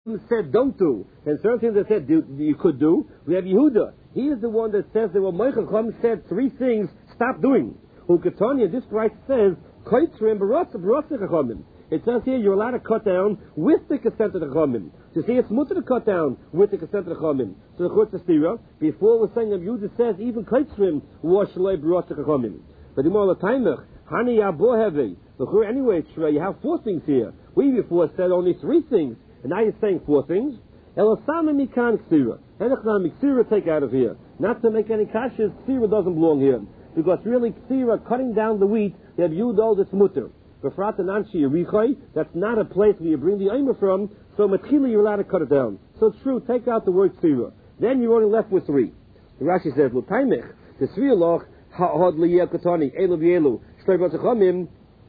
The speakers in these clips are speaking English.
said don't do, and certain things that said you could do. We have Yehuda. He is the one that says that what Chacham said 3 things, stop doing. Uketanya, this right says, Koitzrim Barasa Chachamim. It says here you're allowed to cut down with the consent of the Chachamim. To see it's mutter to cut down with the consent of the Chachamim. So the Chutz Stira, before we're saying that Yehuda says even Koitzrim was Shalei Barasa Chachamim. But the more Taimach, Hani Yaboheve. Anyway, you have 4 things here. We before said only 3 things, and now you're saying 4 things. Elasama Mikan Ksira. Enechnam Ksira take out of here. Not to make any kashas, Ksira doesn't belong here. Because really Ksira, cutting down the wheat, they have Yudol that's mutter. Befrat and Anshi Yerichai, that's not a place where you bring the Aimer from, so Matchila you're allowed to cut it down. So it's true, take out the word Ksira. Then you're only left with 3. The Rashi says, L'taimech, the Srialoch, Ha'od Liyeh Katani, Elu V'elu, Shtoi B'Tachomim,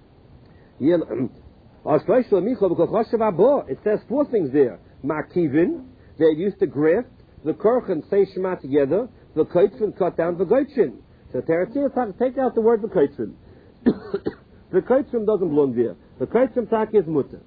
it says 4 things there. Makivin, they used to graft, the Korchen say Shema together, the Koitzin cut down the Goitchin. So take out the word the Koitzin. The Koitzin doesn't belong there. The Koitzin tak is mutter.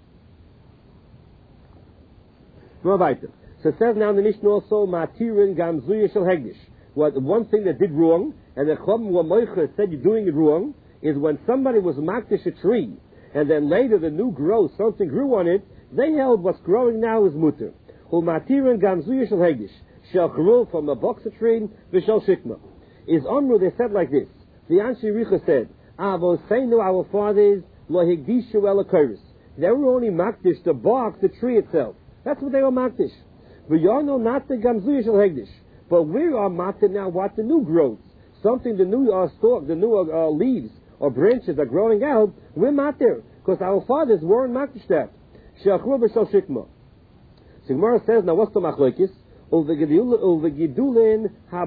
So it says now in the Mishnah also, Matirin Gamzuya Shel Hegdish. What one thing that did wrong, and the Chom Wamoicha said you're doing it wrong, is when somebody was makdish a tree, and then later the new growth, something grew on it, they held what's growing now is mutter. Matirin Gamzuya Shel Hegdish. Shel Charul from the boxer tree, V'shel Shikma. Is Omru, they said like this. The Anshi Richa said, Avoseinu, our fathers, Lo Higdishu El Akoris. They were only makdish the bark, the tree itself. That's what they were makdish. V'yarno not the Gamzuya Shel Hegdish. But we are matter now what the new growths. Something, the new stalk, the new leaves or branches are growing out, we're matter. Because our fathers weren't makdish that. Shel Charul V'shel Shikma. So Gemara says, now what's the machlokes? The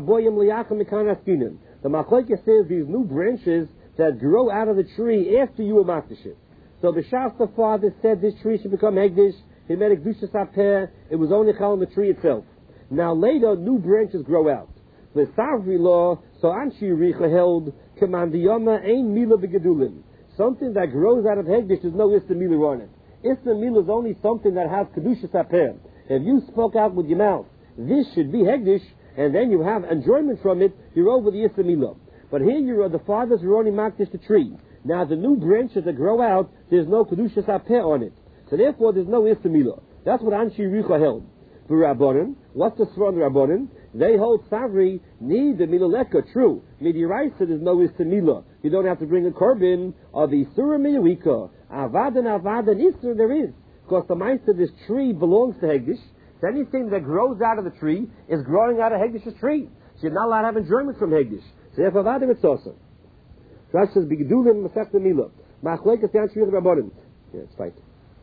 machlokes says these new branches that grow out of the tree after you were makdish it. So the Shasta father said this tree should become hegdish. He made a kedusha sapeh. It was only chal on the tree itself. Now later, new branches grow out. The Savri law, so Anshi Richa held, Kamandiyama ein mila begedulin. Something that grows out of hegdish, there's no Ista Mila on it. Ista Mila is only something that has kedusha sapeh. If you spoke out with your mouth, this should be hegdish, and then you have enjoyment from it, you're over the Issa Milah. But here you are, the fathers are only makdish the tree. Now the new branches that grow out, there's no Kedusha Sapeh on it. So therefore there's no Issa Milah. That's what Anshi Richa held. The Rabbanan, what's the Sron Rabbanan? They hold Savri, need the Milah Leka, true. Midiraisa, there's no Issa Milah. You don't have to bring a korban, or the Isura Miyawika. Avadan, Isur there is. Because the Meister, this tree belongs to hegdish. So anything that grows out of the tree is growing out of Hegdish's tree. So you're not allowed to have enjoyment from Hegdish. So therefore, Vadim it's also. Rashi says, B'gedulim Masech Milah. Ma'achleikas Yan Shriach Rabbanim. Yeah, it's fine.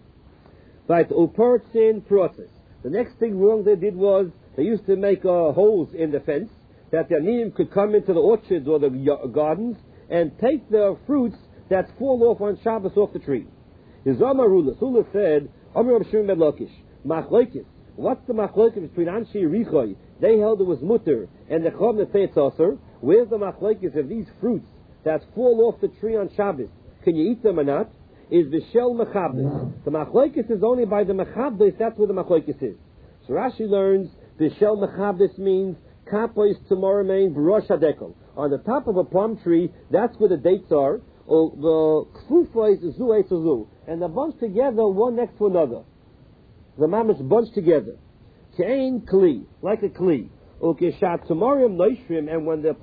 Right, Upertzin process. The next thing wrong they did was, they used to make holes in the fence, that the Anim could come into the orchards or the gardens, and take the fruits that fall off on Shabbos off the tree. Yizama Rula said, Amr Abshim Medlakish. Ma'achleikas. What's the machlokes between Anshi Richoy? They held it was mutter, and the Chom that say it's also. Where's the machlokes of these fruits that fall off the tree on Shabbos? Can you eat them or not? Is the shell mechabdes. The machlokes is only by the mechabdes. That's where the machlokes is. So Rashi learns the shell mechabdes means kapois tomorrow main b'rosh hadekel. On the top of a palm tree, that's where the dates are. Or the kfufois zu zu, and they're bunched together one next to another. The mamish bunched together. Kain kli, like a kli. Okay, shat tomorium noishrim, and when the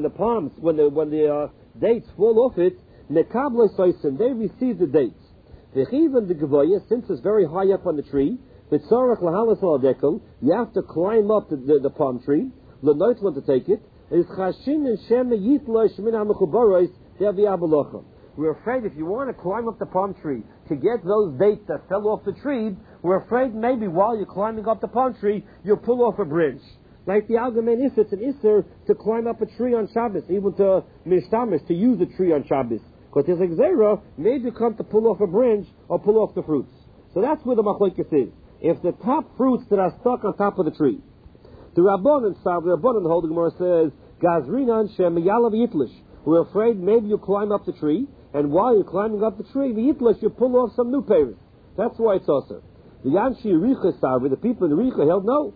dates fall off it, nekable soisim, they receive the dates. V'chivan the gavoya, since it's very high up on the tree, v'tzorach lahalas al dekel, you have to climb up the palm tree, l'noitlan to take it. Is chashin and shem yitlosh min ha'mechubaros, they'll be abalochem. We're afraid if you want to climb up the palm tree to get those dates that fell off the tree, we're afraid maybe while you're climbing up the palm tree, you'll pull off a branch. Like the Algamen Isser, it's an Isser to climb up a tree on Shabbos, even to Mishtamis, to use a tree on Shabbos. Because there's a Xera, maybe you come to pull off a branch or pull off the fruits. So that's where the machlokes is. If the top fruits that are stuck on top of the tree. The Rabbanan, the Holy Gemara says, Gazrinan Shem Yalav Yitlish. We're afraid maybe you climb up the tree, and while you're climbing up the tree, the Yitlish, you pull off some new peiros. That's why it's also. The people in Richa held no.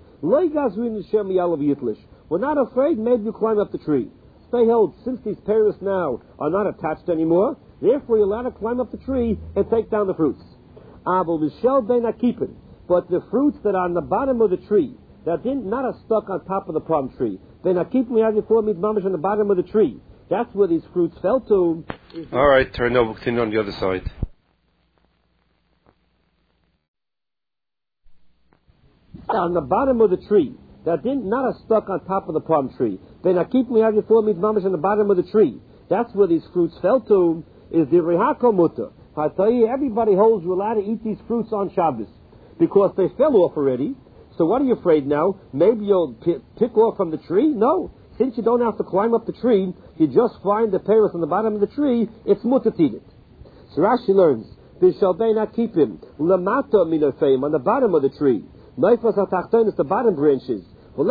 We're not afraid, maybe you climb up the tree. They held, since these pears now are not attached anymore, therefore you're allowed to climb up the tree and take down the fruits. But the fruits that are on the bottom of the tree, that not are stuck on top of the palm tree, they not keep me out before means mamash on the bottom of the tree. That's where these fruits fell to. All right, turn over, continue on the other side. On the bottom of the tree, that not are stuck on top of the palm tree. They not keep me out before means mamash on the bottom of the tree. That's where these fruits fell to. Is the rihako mutter. I tell you, everybody holds you're allowed to eat these fruits on Shabbos because they fell off already. So what are you afraid now? Maybe you'll pick off from the tree? No. Since you don't have to climb up the tree, you just find the pears on the bottom of the tree, it's mutter to eat it. So Rashi learns, they not keep him lamata minofeim on the bottom of the tree. Neifas atachton is the bottom branches. On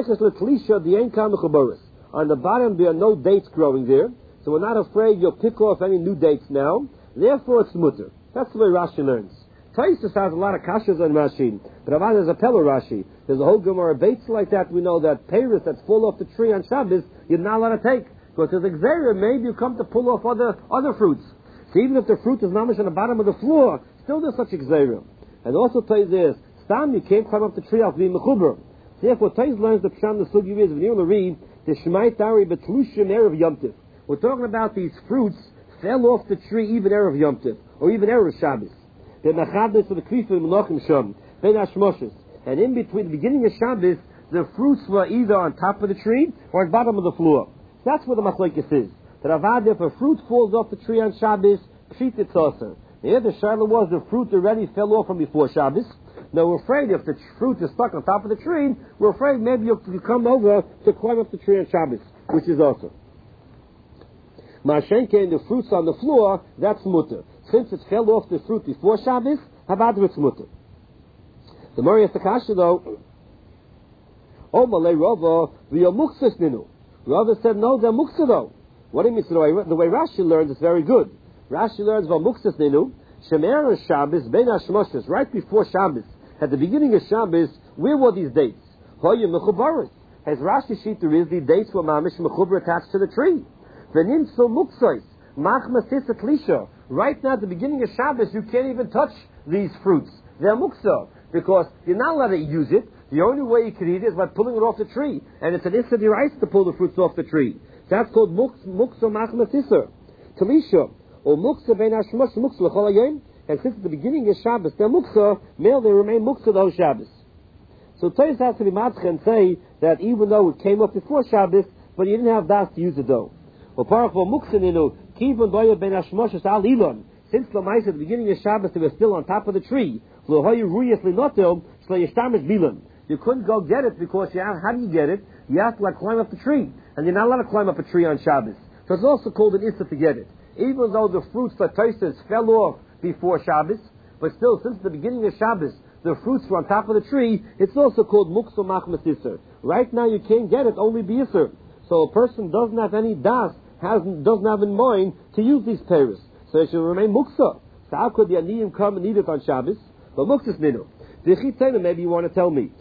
the bottom there are no dates growing there, so we're not afraid you'll pick off any new dates now. Therefore it's mutter. That's the way Rashi learns. Taisus has a lot of kashas on Rashi, but Avad has a Pella Rashi. There's a whole Gemara baits like that. We know that pears that fall off the tree on Shabbos, you're not allowed to take. Because there's exera, maybe you come to pull off other fruits. So even if the fruit is mamish on the bottom of the floor, still there's such exera. And also Tais this, Stam, you can't climb up the tree after being mechuber. Therefore Tais learns the Psham the Sugi is, when you read, the Shemai Tari Betlushim Erev Yom Tiv. We're talking about these fruits fell off the tree even Erev Yom Tiv, or even Erev Shabbos. The Machadis of the Krifim Menachem Shom, Ben Hashmoshes. And in between the beginning of Shabbos, the fruits were either on top of the tree or at the bottom of the floor. That's where the machlekes is. That Avad, if a fruit falls off the tree on Shabbos, pshit it's also. The other shaila was the fruit already fell off from before Shabbos. Now we're afraid if the fruit is stuck on top of the tree, we're afraid maybe you'll come over to climb up the tree on Shabbos, which is also. Mashenke and the fruits on the floor, that's mutter. Since it fell off the fruit before Shabbos, Avad it's mutter. The Morias Takasha though, Malay Rava, v'yo muktzas ninu. Rava said no, they're muktzah though. What do you mean? The way Rashi learns is very good. Rashi learns v'yo muktzas ninu, Shemer Shabbos, Ben Hashmoshes, right before Shabbos, at the beginning of Shabbos, where were these dates? Hoya mechubaris. As Rashi Shita is, the dates were mamish mechubar attached to the tree. V'nim so muktzos, machmas tlisha. Right now at the beginning of Shabbos, you can't even touch these fruits. They're muktzah. Because you're not allowed to use it. The only way you can eat it is by pulling it off the tree. And it's an issa d'oraisa to pull the fruits off the tree. That's called muktzah machmas issa. Talisha. Or muktzah ben hashmosh muktzah l'chol hayom. And since the beginning of Shabbos, they're muktzah, they remain muktzah the whole Shabbos. So Toys has to be matzah and say that even though it came up before Shabbos, but you didn't have das to use it though. Or parach muktzah ninu, kivon doya ben hashmosh al ilon. Since the mice at the beginning of Shabbos, they were still on top of the tree. You couldn't go get it because how do you get it? You have to climb up the tree. And you're not allowed to climb up a tree on Shabbos. So it's also called an issa to get it. Even though the fruits that Tosfos fell off before Shabbos, but still since the beginning of Shabbos, the fruits were on top of the tree, it's also called muktzah machmas isser. Right now you can't get it, only b'isser. So a person doesn't have any das, doesn't have in mind to use these pears. So it should remain muktzah. So how could the aniyim come and eat it on Shabbos? But muktzah ninu. Maybe you want to tell me.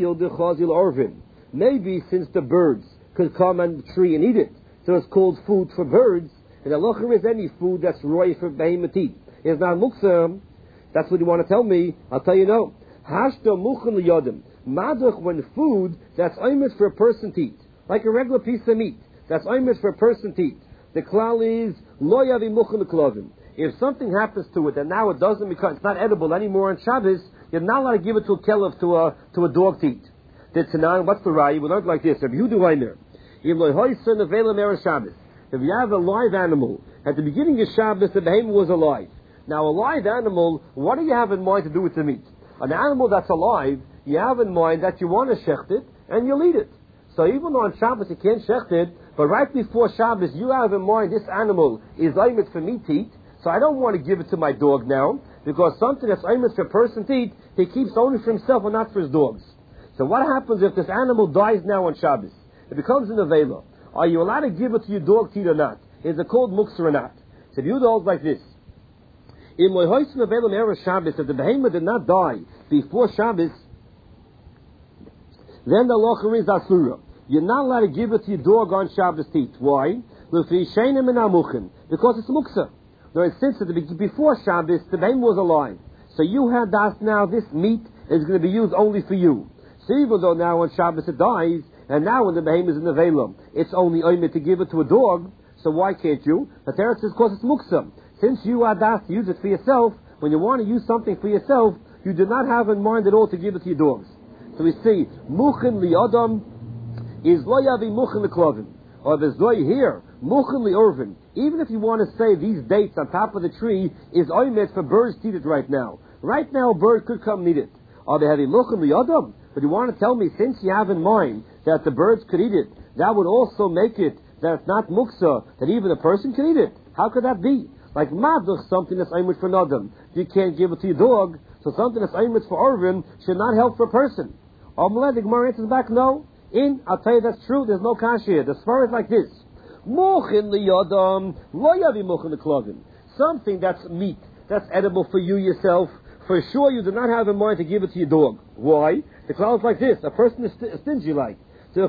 Maybe since the birds could come on the tree and eat it, so it's called food for birds, and halacha is any food that's roy for behemoth to eat. It's not muktzah. That's what you want to tell me. I'll tell you no. Hashta muchen liyadim. Maduch when food that's oimet for a person to eat, like a regular piece of meat, that's oimet for a person to eat. The klal is lo yavi muchen l'klovim. If something happens to it and now it doesn't become, it's not edible anymore on Shabbos, you're not allowed to give it to a kelev, to a dog to eat. What's the raya? We learned like this. If you have a live animal, at the beginning of Shabbos, the behemoth was alive. Now a live animal, what do you have in mind to do with the meat? An animal that's alive, you have in mind that you want to shecht it, and you'll eat it. So even though on Shabbos you can't shecht it, but right before Shabbos you have in mind this animal is aimed for meat to eat, so I don't want to give it to my dog now, because something that's aimed for a person to eat, he keeps only for himself and not for his dogs. So what happens if this animal dies now on Shabbos? It becomes an avela. Are you allowed to give it to your dog to eat or not? Is it called muktzah or not? So if you hold like this, if the behemoth did not die before Shabbos, then the locher is asura. You're not allowed to give it to your dog on Shabbos to eat. Why? Because it's muksa. Since before Shabbos, the behem was alive. So you had that now, this meat is going to be used only for you. So even though now on Shabbos it dies, and now when the behem is in the velam, it's only oimid to give it to a dog, so why can't you? The Teretz says, because it's muksa. Since you had that to use it for yourself, when you want to use something for yourself, you do not have in mind at all to give it to your dogs. So we see, muchen li adam is lo yavi muchen li klovim. Or there's loy here, muchen li urvin. Even if you want to say these dates on top of the tree is oimet for birds to eat it right now. Right now a bird could come and eat it. Are they having muchen li adam? But you want to tell me, since you have in mind that the birds could eat it, that would also make it that it's not muksa, that even a person can eat it. How could that be? Like maduch, something that's oimet for nadam. You can't give it to your dog, so something that's oimet for urvin should not help for a person. The Gemara answers back, no. I'll tell you that's true, there's no kasha here. The Svar is like this. Mochin liyadam, lo yavi mochin leklovim. Something that's meat, that's edible for you yourself, for sure you do not have in mind to give it to your dog. Why? The cloud is like this. A person is stingy like.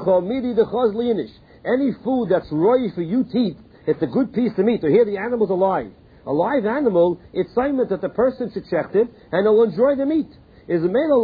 Any food that's roy for you to eat, it's a good piece of meat. So here the animal's alive. A live animal, it's assignment that the person should check it, and he'll enjoy the meat. You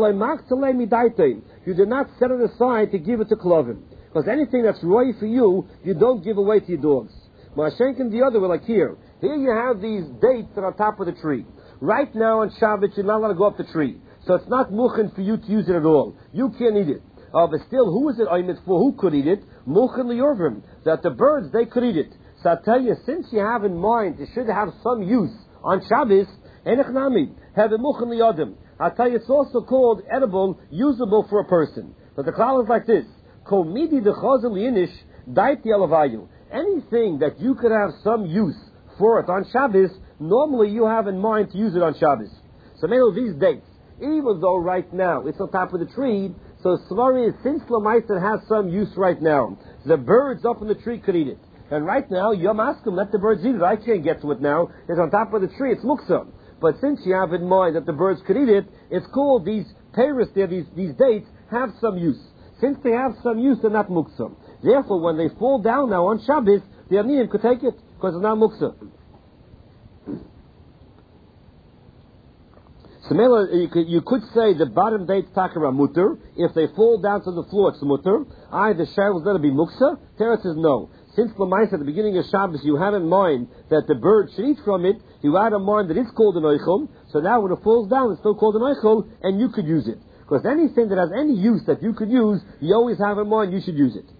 do not set it aside to give it to klovim. Because anything that's roy for you, you don't give away to your dogs. Ma'ashenkin the other way, like here. Here you have these dates that are on top of the tree. Right now on Shabbat, you're not allowed to go up the tree. So it's not muchen for you to use it at all. You can't eat it. But still, who is it oimet for? Who could eat it? Muchen liyorvim. That the birds, they could eat it. So I tell you, since you have in mind, it should have some use on Shabbos, enechnami, have a muchen liyodim. I tell you, it's also called edible, usable for a person. But the klal is like this. Kol midi dechazel liyinish daiti alavayu. Anything that you could have some use for it on Shabbos, normally you have in mind to use it on Shabbos. So many of these dates, even though right now it's on top of the tree, so Svari is, since Lamaisa has some use right now, the birds up in the tree could eat it. And right now, Yom Askim, let the birds eat it. I can't get to it now. It's on top of the tree. It's muksa. But since you have in mind that the birds could eat it, it's called these peiros there, these dates, have some use. Since they have some use, they're not muksa. Therefore, when they fall down now on Shabbos, the Aniyim could take it, because it's not muksa. Similar, you could say the bottom dates takara mutter. If they fall down to the floor, it's mutter. The share was going to be muksa. Teretz says no. Since Lamaisa at the beginning of Shabbos, you have in mind that the bird should eat from it, you had in mind that it's called an oichel, so now when it falls down, it's still called an oichel, and you could use it. Because anything that has any use that you could use, you always have in mind you should use it.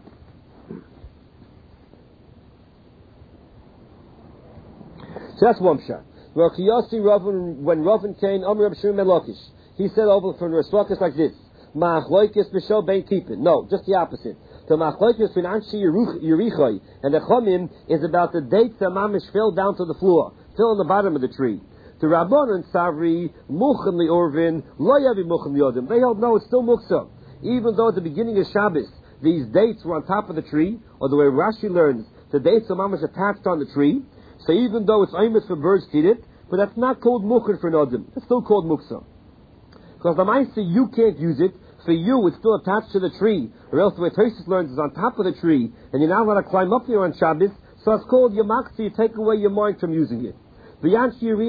So that's one shot. When Ravin came, Amr Reb Shimon ben Lakish, he said over from Raswakas like this: Ma'achloikis b'shel bein keepin. No, just the opposite. The ma'achloikis between Anshi Yerichai and the Chomim is about the dates that mamish fell down to the floor, still on the bottom of the tree. The Rabbanon Savri Muchen liorvin lo yavi Muchen liodim. They held no, it's still muksa, even though at the beginning of Shabbos these dates were on top of the tree, or the way Rashi learns, the dates are mamish attached on the tree. So even though it's aimed for birds to eat it, but that's not called muchen for nodim. It's still called muksa. Because the Maisa, you can't use it. For you, it's still attached to the tree. Or else the way Tosis learns is on top of the tree, and you're not allowed to climb up there on Shabbos, so it's called yamakti, you take away your mind from using it. No,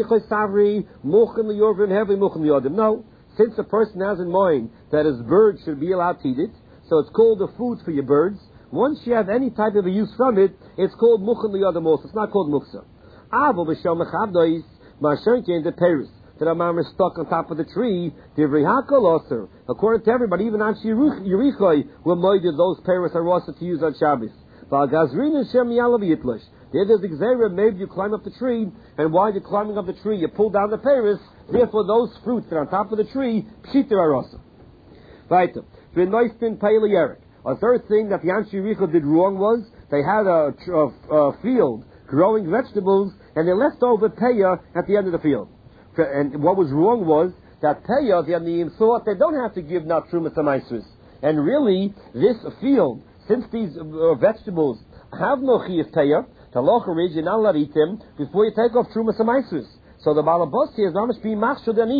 since a person has in mind that his bird should be allowed to eat it, so it's called the food for your birds. Once you have any type of a use from it, it's called muchen liyadim also. It's not called muksa. Avo b'shel mechavdois ma'ashenkein the peiros that a mamar stuck on top of the tree. Divrei hakol aser. According to everybody, even Anshi Yerichai will moided those peiros are also to use on Shabbos. V'agazrin shem yalav yitlash. There's the gzeira, maybe you climb up the tree, and while you're climbing up the tree, you pull down the peiros. Therefore, those fruits that are on top of the tree, pshiter are also. Right. V'noistin peili yerik. A third thing that the Anshi Yerichai did wrong was they had a field growing vegetables, and they left over peya at the end of the field. And what was wrong was that peya, the Aniyim thought they don't have to give now trumas amaisris. And really, this field, since these vegetables have no chiyuv peya, the locher is you're not allowed to eat them before you take off trumas amaisris. So the balabasi is not being machshel the Aniyim.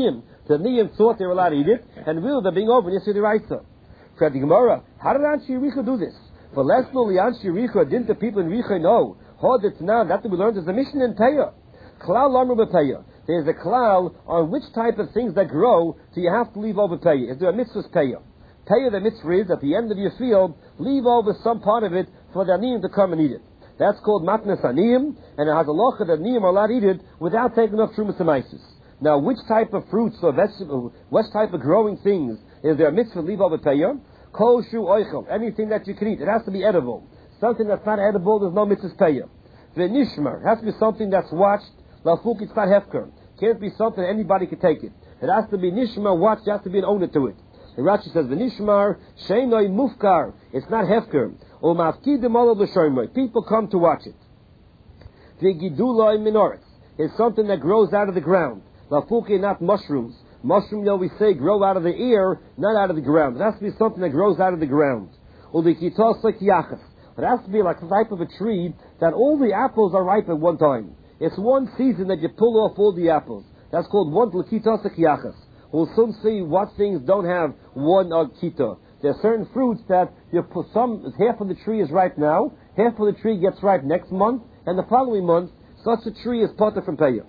The Niyim thought they were allowed to eat it, and really they're being over in Yisri Raisa. For the Gemara, how did Anshe Yericho do this? For less only Anshe Yericho, didn't the people in Yericho know? It's now that we learned is the mission in Peah. Klal Lamru B'Peah. There's a klal on which type of things that grow do you have to leave over Peah. Is there a mitzvah's Peah? Peah, the mitzvah is at the end of your field, leave over some part of it for the aniyim to come and eat it. That's called matnas aniyim, and it has a locha that aniyim are allowed to eat it without taking off trumas and maisis. Now, which type of fruits or vegetables, what type of growing things is there a mitzvah leave over Peah? Kol shu oichel, anything that you can eat. It has to be edible. Something that's not edible, there's no mitzvah's Peah. V'nishmar, it has to be something that's watched. Lafuk, it's not hefker. Can't be something anybody can take it. It has to be nishmar, watched. There has to be an owner to it. The Rashi says, v'nishmar sheinoi mufkar. It's not hefker. O mafkidim olav l'shoymoi. People come to watch it. V'giduloi minoretz. It's something that grows out of the ground. Lafuki, not mushrooms. Mushroom, we say, grow out of the air, not out of the ground. It has to be something that grows out of the ground. Ulikitos like yachas. It has to be like the type of a tree that all the apples are ripe at one time. It's one season that you pull off all the apples. That's called one likitos like yachas. We'll soon see what things don't have one kita. There are certain fruits that you put half of the tree is ripe now, half of the tree gets ripe next month, and the following month, such a tree is potter from Peah.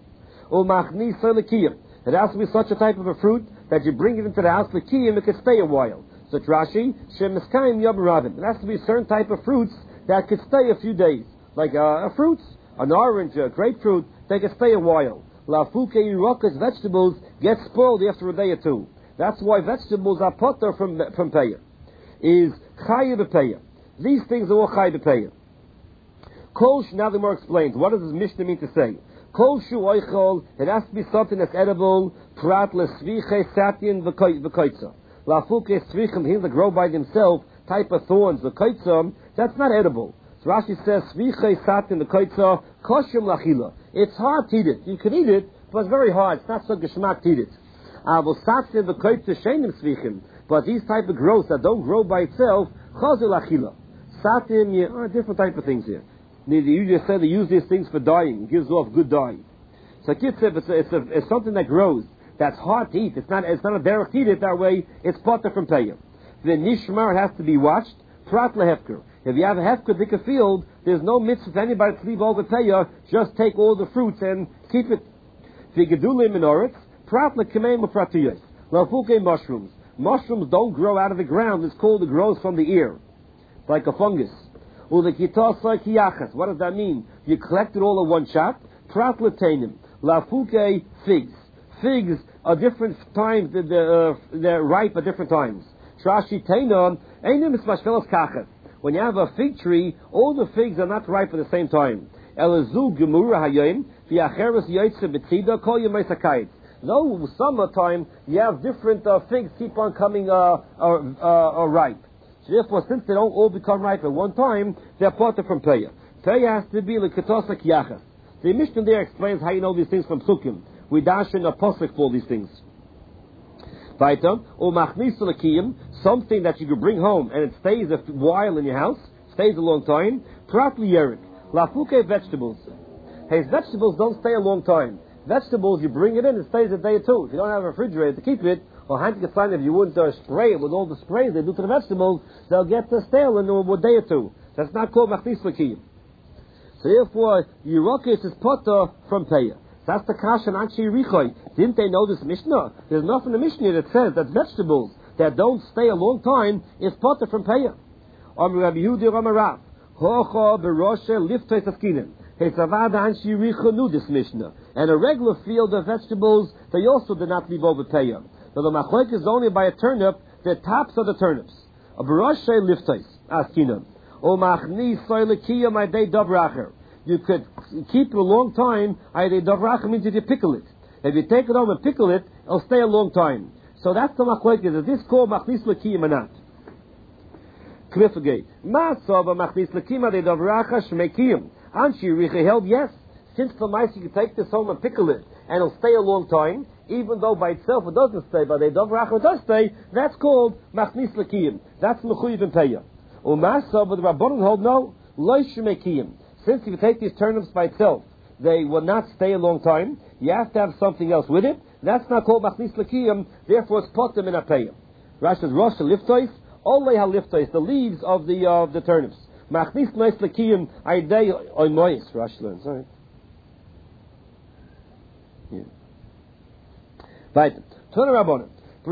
It has to be such a type of a fruit that you bring it into the house, l'kiyim, it can stay a while. So Rashi, shemiskayim yom rabin. It has to be a certain type of fruits that could stay a few days. Like fruits, an orange, a grapefruit, they can stay a while. Lafuke yirakas, vegetables, get spoiled after a day or two. That's why vegetables are potter from Peah. Is chayiv b'Peah. These things are all chayiv b'Peah. Kol, now the more explains. What does this Mishnah mean to say? Kol shu oichol, it has to be something that's edible. Prat lesviche satin v'koitza. Lafuke svichim, things that grow by themselves, type of thorns, v'koitza, that's not edible. So Rashi says, sviche satin v'koitza, koshim lachila. It's hard to eat it. You can eat it, but it's very hard. It's not so geschmack to eat it. Satin v'koitza shenim svichim. But these type of growths that don't grow by itself, chazil lachila. Satin, different type of things here. You just said they use these things for dyeing. It gives off good dye. So it's something that grows. That's hard to eat. It's not a derech to eat it that way. It's potter from Peah. The nishmar has to be watched. Prat lehefker. If you have a hefker dik a field, there's no mitzvah for anybody to leave over Peah. Just take all the fruits and keep it. V'gedulim minoretz. Prat lekemeim upratiyos. Lafuke mushrooms. Mushrooms don't grow out of the ground. It's called it grows from the air, like a fungus. What does that mean? You collect it all in one shot. Prat letainim. Lafuke figs. Figs are different times. They're ripe at different times. Trashi tainon einim ismashvelos kachas. When you have a fig tree, all the figs are not ripe at the same time. Elazu gemura hayim v'acheres yoytze betzida kol yemei sakayit. No, summertime you have different figs keep on coming ripe. So therefore, since they don't all become ripe at one time, they're potter from Peah. Peah has to be like ketosak yachas. The Mishnah there explains how you know these things from Sukkim. We dash in a posuk for all these things. Weiter, or machnis l'kiyim, something that you can bring home and it stays a while in your house, stays a long time. Prat liyerik, lafuke vegetables. Hey, vegetables don't stay a long time. Vegetables, you bring it in, it stays a day or two. If you don't have a refrigerator to keep it, or if you wouldn't spray it with all the sprays they do to the vegetables, they'll get stale in a day or two. That's not called machnis l'kiyim. So therefore, Yerokis is potter from Peah. That's the kasha and Anshe Yericho. Didn't they know this Mishnah? There's nothing in the Mishnah that says that vegetables that don't stay a long time is potter from Peah. Rabbi Yehuda Ramarav. Hocha beroshe liftoi taskinim. Hezavada Anshe Yericho knew this Mishnah. And a regular field of vegetables, they also did not leave over Peah. So the machlok is only by a turnip, the tops of the turnips. A beroshe liftois askinim. O machni soilekiya my day davracher. You could keep it a long time. Davracher means if you pickle it. If you take it home and pickle it, it'll stay a long time. So that's the machlok. Is this called machnis l'kiyim or not? Klifagate. Ma'asava machnis l'kiyim de davracher shmekiyim. Anshe Yericho held yes. Since the mice you can take this home and pickle it, and it'll stay a long time, even though by itself it doesn't stay, but the davracher does stay. That's called machnis l'kiyim. That's mechuyev in Peah. Umasa, but the Rabbanon hold no, loish mekiyim. Since if you take these turnips by itself, they will not stay a long time. You have to have something else with it. That's not called machnis l'kiyum, therefore it's potem in a payim. Rashi says, Rosh liftois, olei ha-liftois, the leaves of the turnips. Machnis nois l'kiyum, aidei oimois, Rashi learns, right? Yeah. Right. Turn around.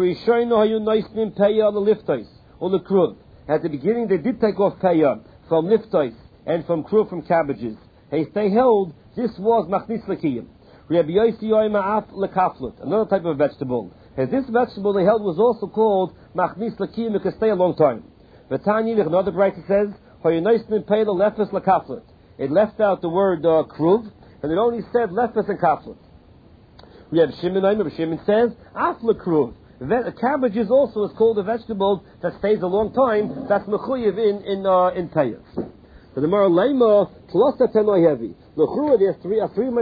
At the beginning, they did take off payah from liftois and from kruv, from cabbages. They held this was machnis l'kiyum. Another type of vegetable. And this vegetable they held was also called machnis l'kiyum. It could stay a long time. Another writer says, it left out the word kruv, and it only said lefes and kaflet. We have Shimon says, afla kruv. Cabbages also is called a vegetable that stays a long time. That's mechuyev in payas. So the Gemara Leima plus the tenoi heavy. L'chura there's three